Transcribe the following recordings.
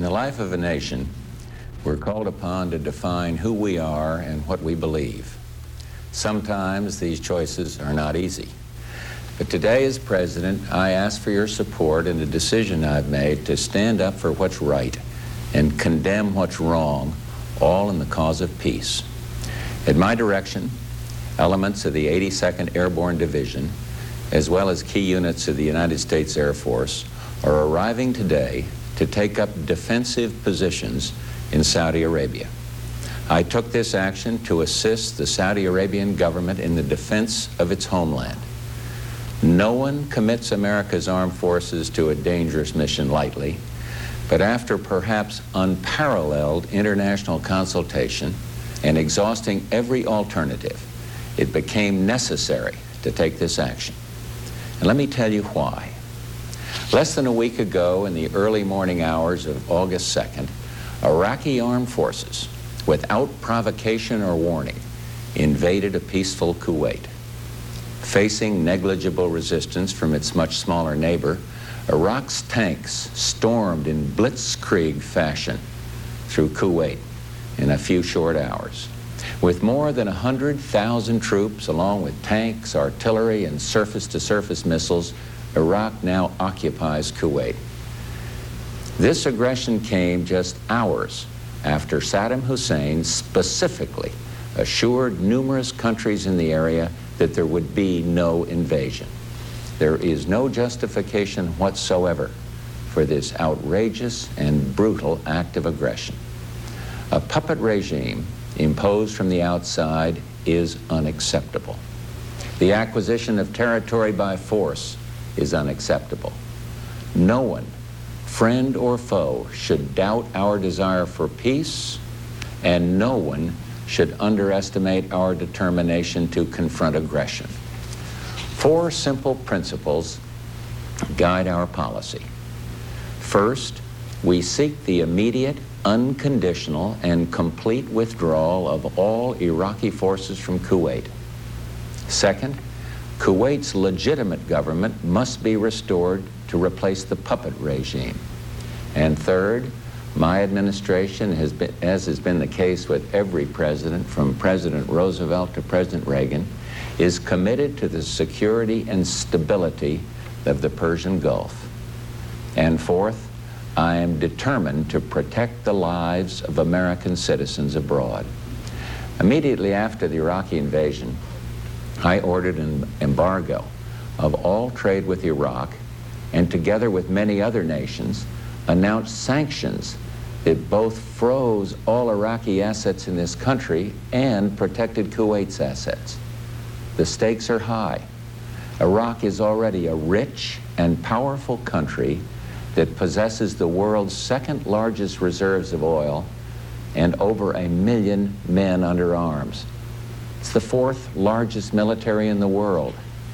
the life of a nation, we're called upon to define who we are and what we believe. Sometimes these choices are not easy. But today, as president, I ask for your support in a decision I've made to stand up for what's right and condemn what's wrong, all in the cause of peace. At my direction, elements of the 82nd Airborne Division, as well as key units of the United States Air Force, are arriving today to take up defensive positions in Saudi Arabia. I took this action to assist the Saudi Arabian government in the defense of its homeland. No one commits America's armed forces to a dangerous mission lightly, but after perhaps unparalleled international consultation and exhausting every alternative, it became necessary to take this action. And let me tell you why. Less than a week ago, in the early morning hours of August 2nd, Iraqi armed forces, without provocation or warning, invaded a peaceful Kuwait. Facing negligible resistance from its much smaller neighbor, Iraq's tanks stormed in blitzkrieg fashion through Kuwait in a few short hours. With more than 100,000 troops, along with tanks, artillery, and surface-to-surface missiles, Iraq now occupies Kuwait. This aggression came just hours after Saddam Hussein specifically assured numerous countries in the area that there would be no invasion. There is no justification whatsoever for this outrageous and brutal act of aggression. A puppet regime imposed from the outside is unacceptable. The acquisition of territory by force is unacceptable. No one, friend or foe, should doubt our desire for peace, and no one should underestimate our determination to confront aggression. 4 simple principles guide our policy. First, we seek the immediate, unconditional, and complete withdrawal of all Iraqi forces from Kuwait. Second, Kuwait's legitimate government must be restored to replace the puppet regime. And third, my administration has been, as has been the case with every president, from President Roosevelt to President Reagan, is committed to the security and stability of the Persian Gulf. And fourth, I am determined to protect the lives of American citizens abroad. Immediately after the Iraqi invasion, I ordered an embargo of all trade with Iraq, and together with many other nations, announced sanctions that both froze all Iraqi assets in this country and protected Kuwait's assets. The stakes are high. Iraq is already a rich and powerful country that possesses the world's second largest reserves of oil and over 1 million men under arms. It's the 4th largest military in the world.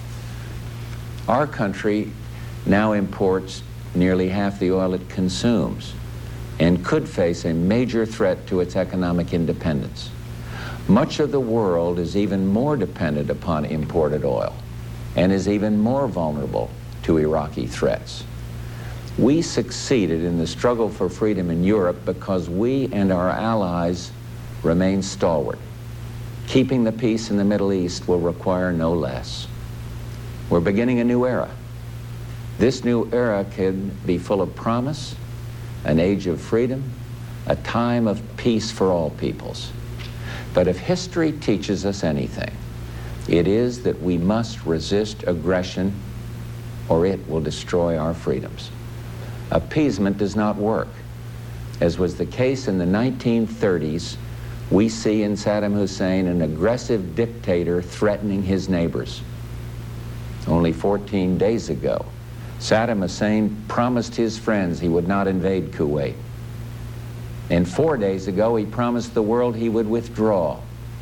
Our country now imports nearly half the oil it consumes and could face a major threat to its economic independence. Much of the world is even more dependent upon imported oil and is even more vulnerable to Iraqi threats. We succeeded in the struggle for freedom in Europe because we and our allies remain stalwart. Keeping the peace in the Middle East will require no less. We're beginning a new era. This new era can be full of promise, an age of freedom, a time of peace for all peoples. But if history teaches us anything, it is that we must resist aggression or it will destroy our freedoms. Appeasement does not work. As was the case in the 1930s, we see in Saddam Hussein an aggressive dictator threatening his neighbors. Only 14 days ago, Saddam Hussein promised his friends he would not invade Kuwait. And 4 days ago, he promised the world he would withdraw.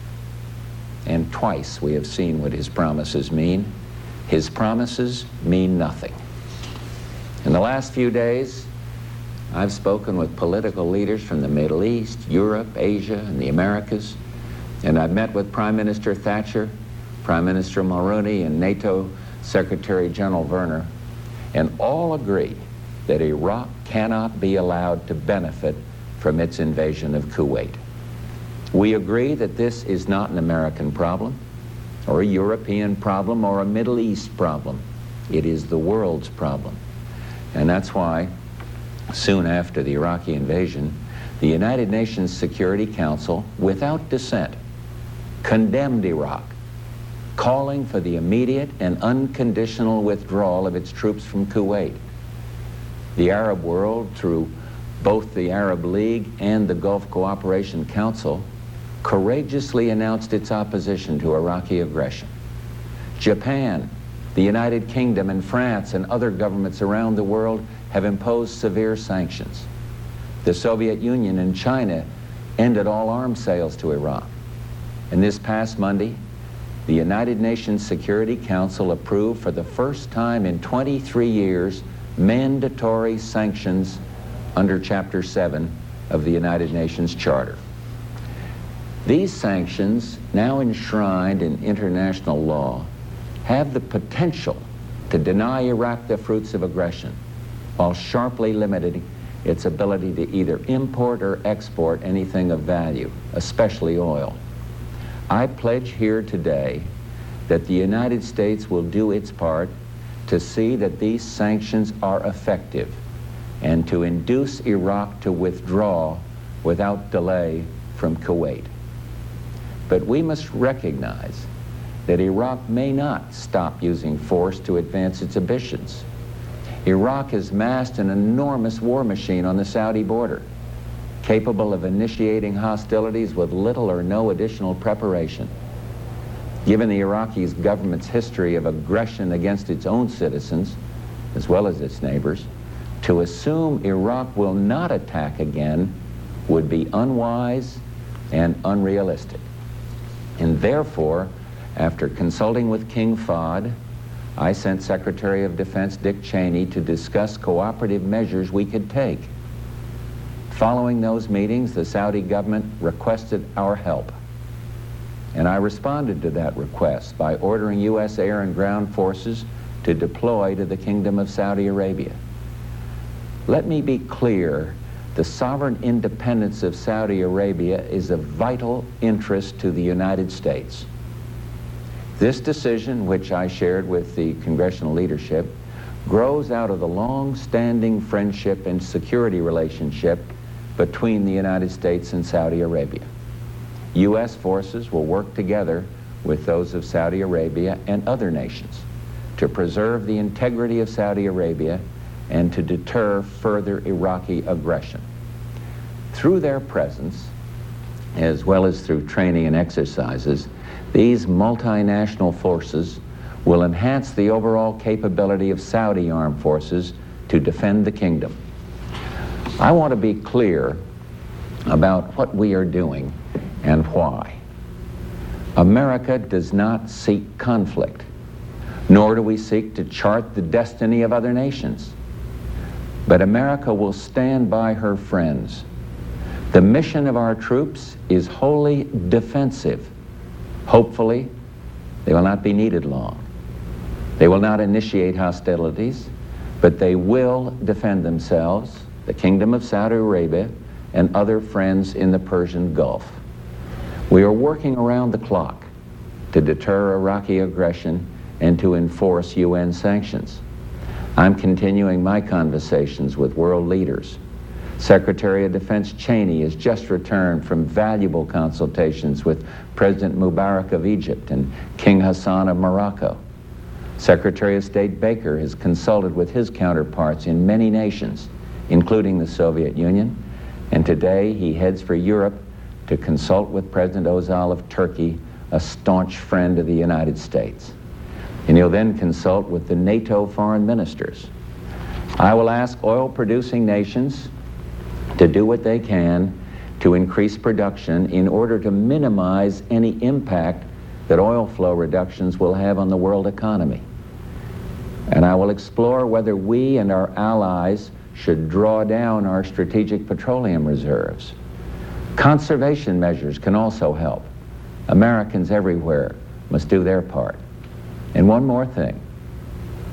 And twice we have seen what his promises mean. His promises mean nothing. In the last few days, I've spoken with political leaders from the Middle East, Europe, Asia, and the Americas, and I've met with Prime Minister Thatcher, Prime Minister Mulroney, and NATO Secretary General Werner, and all agree that Iraq cannot be allowed to benefit from its invasion of Kuwait. We agree that this is not an American problem, or a European problem, or a Middle East problem. It is the world's problem. And that's why, soon after the Iraqi invasion, the United Nations Security Council, without dissent, condemned Iraq, calling for the immediate and unconditional withdrawal of its troops from Kuwait. The Arab world, through both the Arab League and the Gulf Cooperation Council, courageously announced its opposition to Iraqi aggression. Japan, the United Kingdom, and France and other governments around the world have imposed severe sanctions. The Soviet Union and China ended all arms sales to Iraq. And this past Monday, the United Nations Security Council approved for the first time in 23 years mandatory sanctions under Chapter 7 of the United Nations Charter. These sanctions, now enshrined in international law, have the potential to deny Iraq the fruits of aggression, while sharply limiting its ability to either import or export anything of value, especially oil. I pledge here today that the United States will do its part to see that these sanctions are effective and to induce Iraq to withdraw without delay from Kuwait. But we must recognize that Iraq may not stop using force to advance its ambitions. Iraq has massed an enormous war machine on the Saudi border, capable of initiating hostilities with little or no additional preparation. Given the Iraqi government's history of aggression against its own citizens, as well as its neighbors, to assume Iraq will not attack again would be unwise and unrealistic. And therefore, after consulting with King Fahd, I sent Secretary of Defense Dick Cheney to discuss cooperative measures we could take. Following those meetings, the Saudi government requested our help. And I responded to that request by ordering U.S. air and ground forces to deploy to the Kingdom of Saudi Arabia. Let me be clear, the sovereign independence of Saudi Arabia is of vital interest to the United States. This decision, which I shared with the congressional leadership, grows out of the long-standing friendship and security relationship between the United States and Saudi Arabia. U.S. forces will work together with those of Saudi Arabia and other nations to preserve the integrity of Saudi Arabia and to deter further Iraqi aggression. Through their presence, as well as through training and exercises, these multinational forces will enhance the overall capability of Saudi armed forces to defend the kingdom. I want to be clear about what we are doing and why. America does not seek conflict, nor do we seek to chart the destiny of other nations. But America will stand by her friends. The mission of our troops is wholly defensive. Hopefully, they will not be needed long. They will not initiate hostilities, but they will defend themselves, the Kingdom of Saudi Arabia, and other friends in the Persian Gulf. We are working around the clock to deter Iraqi aggression and to enforce UN sanctions. I'm continuing my conversations with world leaders. Secretary of Defense Cheney has just returned from valuable consultations with President Mubarak of Egypt and King Hassan of Morocco. Secretary of State Baker has consulted with his counterparts in many nations, including the Soviet Union, and today he heads for Europe to consult with President Özal of Turkey, a staunch friend of the United States. And he'll then consult with the NATO foreign ministers. I will ask oil-producing nations to do what they can to increase production in order to minimize any impact that oil flow reductions will have on the world economy. And I will explore whether we and our allies should draw down our strategic petroleum reserves. Conservation measures can also help. Americans everywhere must do their part. And one more thing.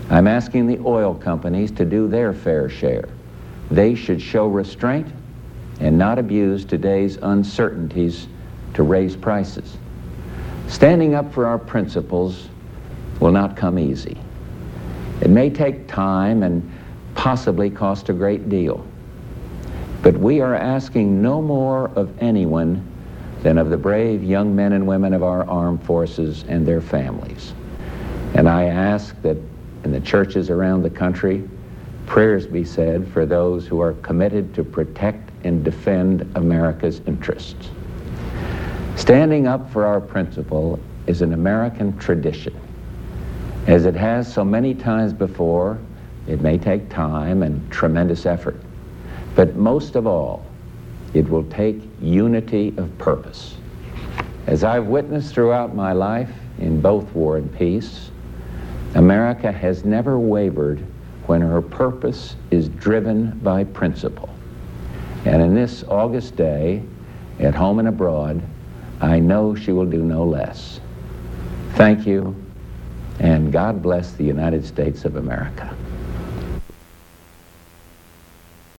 I'm asking the oil companies to do their fair share. They should show restraint and not abuse today's uncertainties to raise prices. Standing up for our principles will not come easy. It may take time and possibly cost a great deal. But we are asking no more of anyone than of the brave young men and women of our armed forces and their families. And I ask that in the churches around the country, prayers be said for those who are committed to protect and defend America's interests. Standing up for our principle is an American tradition. As it has so many times before, it may take time and tremendous effort. But most of all, it will take unity of purpose. As I've witnessed throughout my life, in both war and peace, America has never wavered when her purpose is driven by principle. And in this August day, at home and abroad, I know she will do no less. Thank you, and God bless the United States of America.